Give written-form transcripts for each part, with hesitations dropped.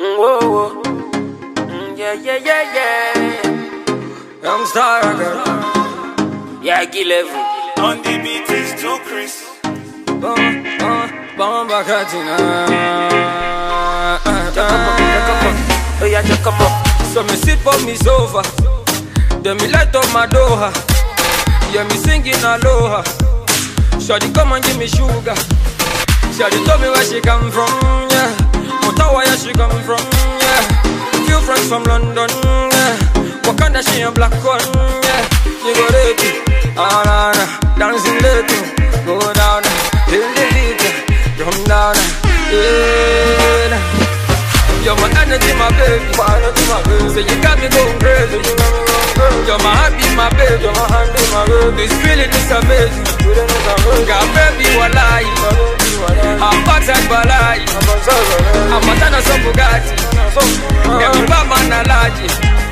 Whoa, whoa. Yeah, yeah, yeah, yeah. I'm starter. Yeah, kill level. On the beat is too Chris. Bomb back at you Oh yeah, just come up. So me sit on me sofa, then me light up my doha. Yeah, me singing aloha. Shawty come and give me sugar. Shawty told me where she come from, yeah. Ottawa, where she come from, yeah. Few friends from London, yeah. Wakanda, she a black one, yeah. You go ready, ah, nah, dancing late, go down, till the beat, drum down, yeah. You're my energy, my baby, my energy, my baby. So you got me going crazy, you're my happy, my baby, you're my happy, my baby. This feeling is amazing. Got baby, walai, I'm backside balai, I'm a tana so Bugatti, yeah, me Batman alaji.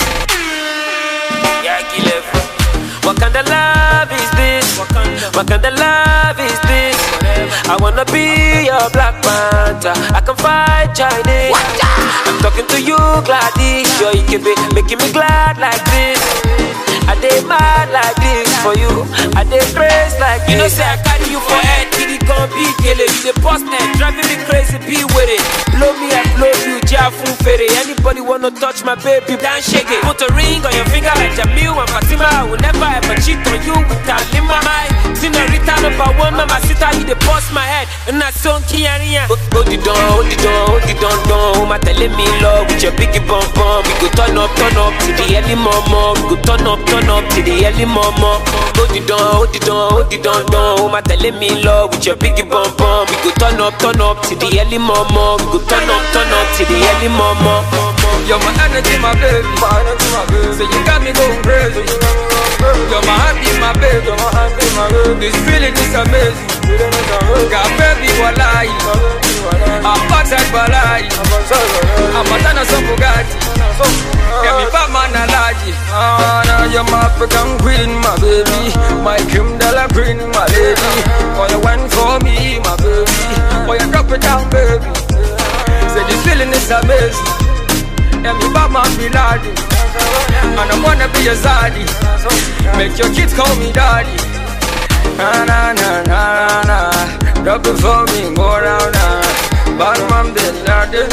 Yeah, kill it. What kind of love is this? What kind of love is this? I wanna be your Black Panther. I can fight Chinese. I'm talking to you, Gladys. Sure, you can be making me glad like this. I did mad like this for you. I did grace like this. You know, say I carry you for head. Kitty gon' be killing. You the boss man, driving me crazy. Be with it. Blow me, I blow you. Jafu Fere. Anybody wanna touch my baby? Dance shake it. Put a ring on your finger like Jamil and Fatima. I will never ever cheat on you with a lima. My Senorita number one, mama sita. You the boss my head. And I son Kiaria. Hold it down, hold it down, hold it down, down. My telling me love with your biggie bum bum. We go turn up to the early mama. We go turn up to the early mama. Hold it down, hold it down, hold it down, down. My telling me love with your biggie bum bum. We go turn up to the early mama. We go turn up to the early mama. You're my energy, my baby, my energy, my baby. So you got me going crazy. You're my happy, my baby, you're my happy, my baby. This feeling is amazing. Got baby, walai, I'm backside balai, I'm a tana so Bugatti, yeah, me Batman alaji. Now you're my African queen, my baby, my cream de la queen, my lady. Oh, you went for me, my baby. Oh, you drop it down, baby. Say this feeling is amazing. Yeah, me Batman be laddie, and I wanna be your zaddy. Make your kids call me daddy. Na na na na na, drop it for me, go down now. Batman be laddie,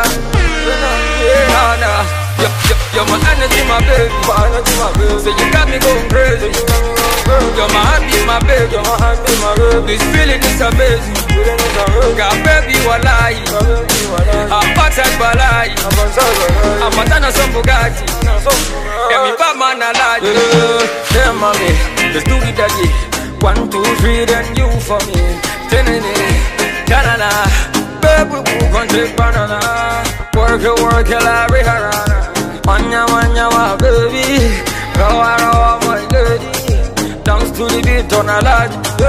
na na. You're my energy, my baby, my energy, my baby. So you got me going crazy. You're my happy, my baby, you're my happy, my baby. This feeling is amazing. Got baby, walai, I'm backside balai, I'm a tana so Bugatti, yeah, me Batman alaji. Yeah, mommy, let's do it again. 1, 2, 3, then you for me. Ta-na-na, baby, we gon' take banana. Work it like Rihanna. Wanya, wa, baby. Rawa, my lady. Dance to the beat on a lodge.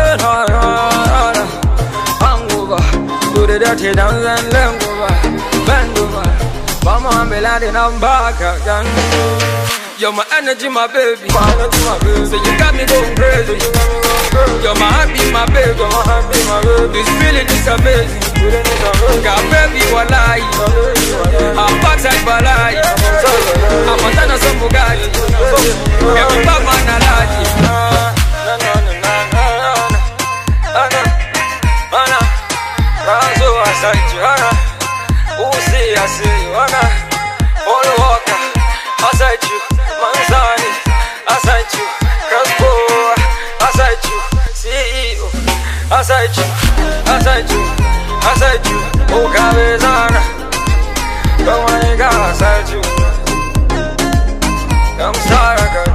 Hang over, do the dirty dance and then go back. Bend over, mama, I'm landing, I'm back again. You're my energy, my baby, my energy, my baby. So you got me going crazy. You're my happy, my baby, you're my happy, my baby. This feeling is amazing. Got baby, walai, I'm backside balai, I'm a tana so Bugatti, yeah, me Batman alaji. Razo, I said you, Uzi, I see you, all walker, I said you, Manzani, I said you, Crespo, I said you, CEO, I said you, I said you, I said you, oh Cabezana, come on, I said you, I'm sorry, girl.